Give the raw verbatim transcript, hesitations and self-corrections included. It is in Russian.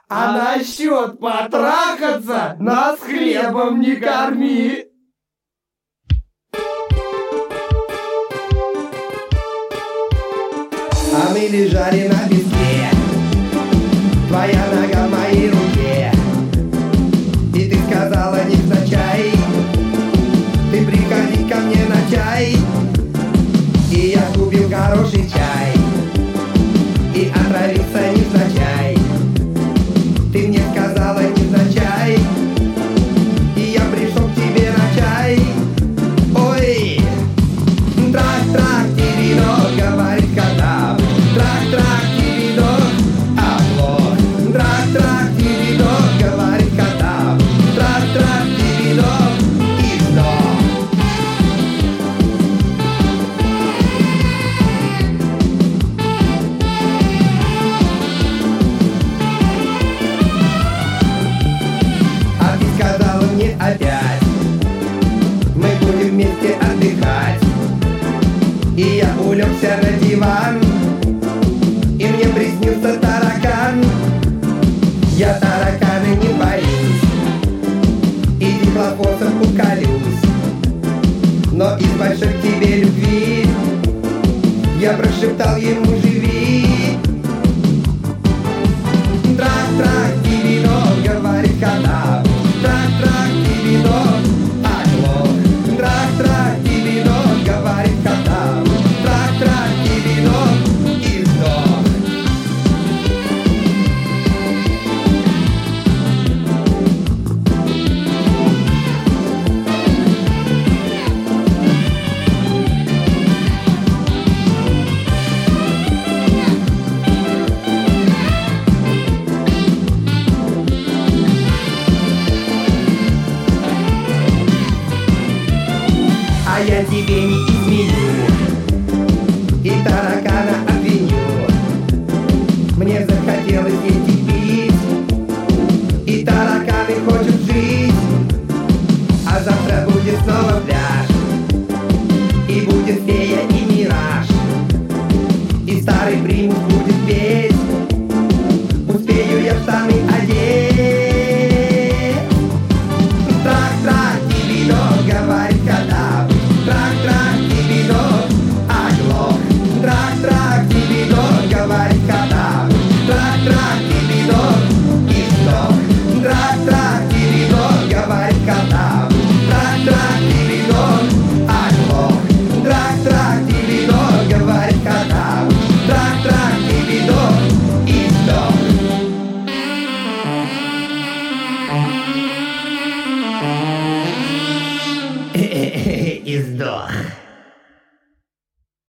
А насчет потрахаться нас хлебом не корми. А мы лежали на песке, твоя нога в моей руке, и ты сказала невзначай: ты приходи ко мне на чай. И я купил хороший чай и отравился невзначай. Ты мне сказала невзначай, и я пришел к тебе на чай. Ой, трак-трак, тивино, говорит кота. Трак-трак, тивино, оглох. Трак-трак, тивино, говорит кота. Трак-трак, тивино, и сдох. А ты сказала мне опять: мы будем вместе отдыхать. И я улегся на диван, и мне приснился таракан. Я таракана не боюсь, и дихлофосом уколюсь, но из большой к тебе любви я прошептал ему: живи. Трак-трак, тивино, говорит кота. Трак-трак, тивино, оглох. Трак-трак, тивино, говорит кота. Трак-трак, тивино, и сдох. А я тебе не изменю и таракана обвиню. Мне захотелось эти пить, и тараканы хочет жить. А завтра будет снова пляж, и будет фея и мираж, и старый примус будет петь. Успею я в штаны одеть. Трак-трак, тивино, говорит кота. Трак-трак, тивино, оглох. Трак-трак, тивино, говорит кота. Трак-трак, тивино, и сдох. Трак-трак, тивино, говорит кота. Трак-трак, тивино, оглох. Трак-трак, тивино, говорит кота. Трак-трак, тивино, и сдох. И сдох.